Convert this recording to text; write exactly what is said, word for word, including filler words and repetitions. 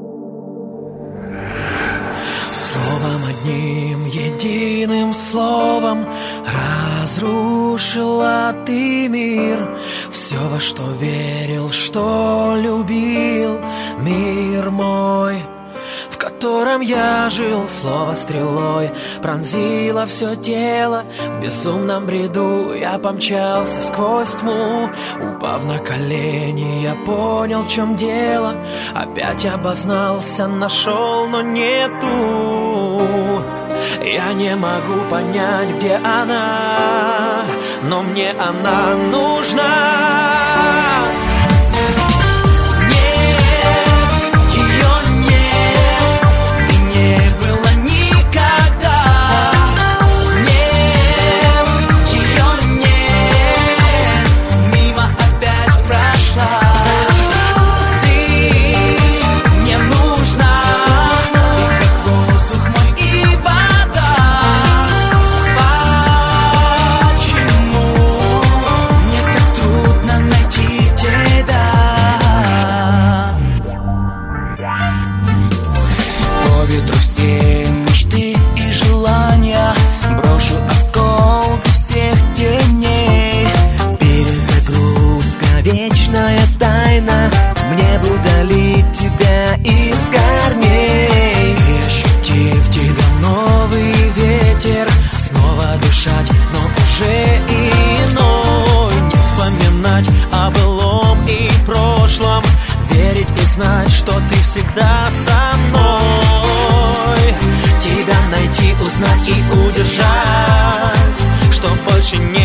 Словом одним, единым словом разрушила ты мир. Все, во что верил, что любил, мир мой, в котором я жил. Слово стрелой пронзило все тело. В безумном бреду я помчался сквозь тьму. Упав на колени, я понял, в чем дело. Опять обознался, нашел, но нету. Я не могу понять, где она, но мне она нужна. Знать, что ты всегда со мной. Тебя найти, узнать и удержать, что больше не